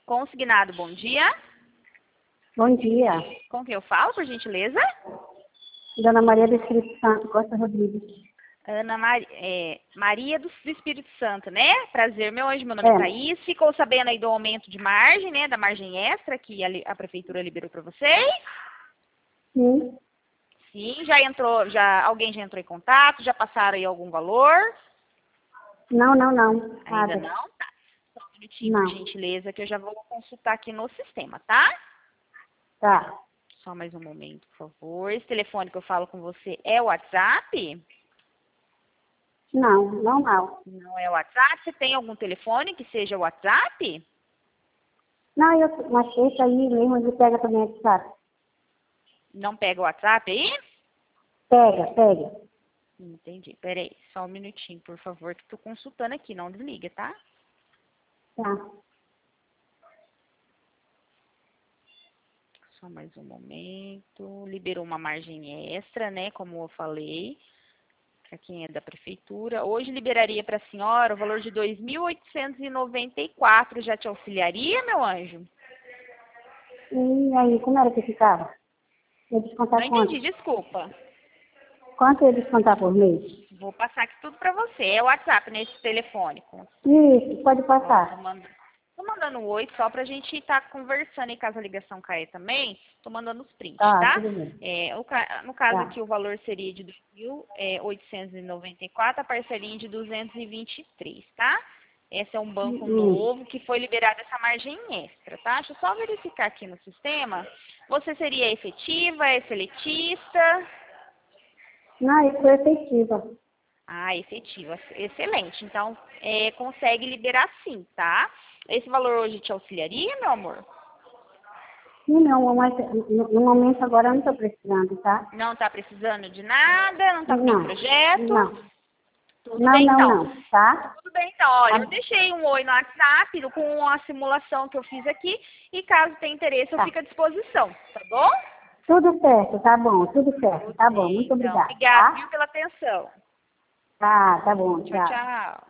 Consignado, bom dia. Bom dia. Com quem eu falo, por gentileza? Dona Maria do Espírito Santo, Costa Rodrigues. Maria do Espírito Santo, né? Prazer, meu anjo, meu nome é Thaís. Ficou sabendo aí do aumento de margem, né? Da margem extra que a prefeitura liberou para vocês? Sim. Sim, alguém já entrou em contato? Já passaram aí algum valor? Não. Ainda não? Tá. Só um minutinho, por gentileza, que eu já vou consultar aqui no sistema, tá? Tá. Só mais um momento, por favor. Esse telefone que eu falo com você é o WhatsApp? Não. Não é o WhatsApp? Você tem algum telefone que seja o WhatsApp? Não, eu achei que aí mesmo ele pega também o WhatsApp. Não pega o WhatsApp aí? Pega. Entendi. Peraí, só um minutinho, por favor, que estou consultando aqui. Não desliga, tá? Tá. Só mais um momento. Liberou uma margem extra, né? Como eu falei, para quem é da prefeitura. Hoje liberaria para a senhora o valor de R$ 2.894. Já te auxiliaria, meu anjo? E aí, como era que ficava? Eu descontar Não quanto? entendi, desculpa. Quanto eu descontar por mês? Vou passar aqui tudo para você. É o WhatsApp nesse telefone. Isso, pode passar. Tô mandando um oi só pra gente estar conversando, e caso a ligação cair também, tô mandando os prints, Tá, tá? tudo bem. No caso Tá. aqui o valor seria de 2.894, a parcelinha de 223, tá? Esse é um banco novo que foi liberado essa margem extra, tá? Deixa eu só verificar aqui no sistema. Você seria efetiva, é seletista? Não, isso foi efetiva. Ah, efetiva. Excelente. Então, consegue liberar sim, tá? Esse valor hoje te auxiliaria, meu amor? Sim, não, mas no momento agora eu não estou precisando, tá? Não tá precisando de nada? Não tá com nenhum projeto? Não. Tudo bem, então? Não, tá? Tudo bem, então. Olha, eu deixei um oi no WhatsApp com a simulação que eu fiz aqui e caso tenha interesse eu fico à disposição, tá bom? Tudo certo, tá bom, tudo certo, tá bom, muito Então, obrigada, obrigada, tá? viu, pela atenção. Tá bom, Tchau, tchau.